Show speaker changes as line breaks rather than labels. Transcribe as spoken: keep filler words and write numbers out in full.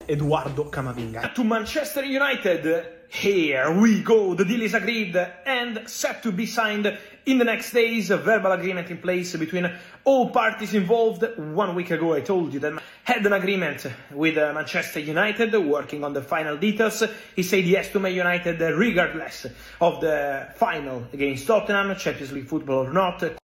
Eduardo Camavinga. To Manchester United, here we go. The deal is agreed and set to be signed in the next days. A verbal agreement in place between all parties involved. One week ago I told you that I had an agreement with uh, Manchester United, working on the final details. He said yes to Man United regardless of the final against Tottenham, Champions League football or not.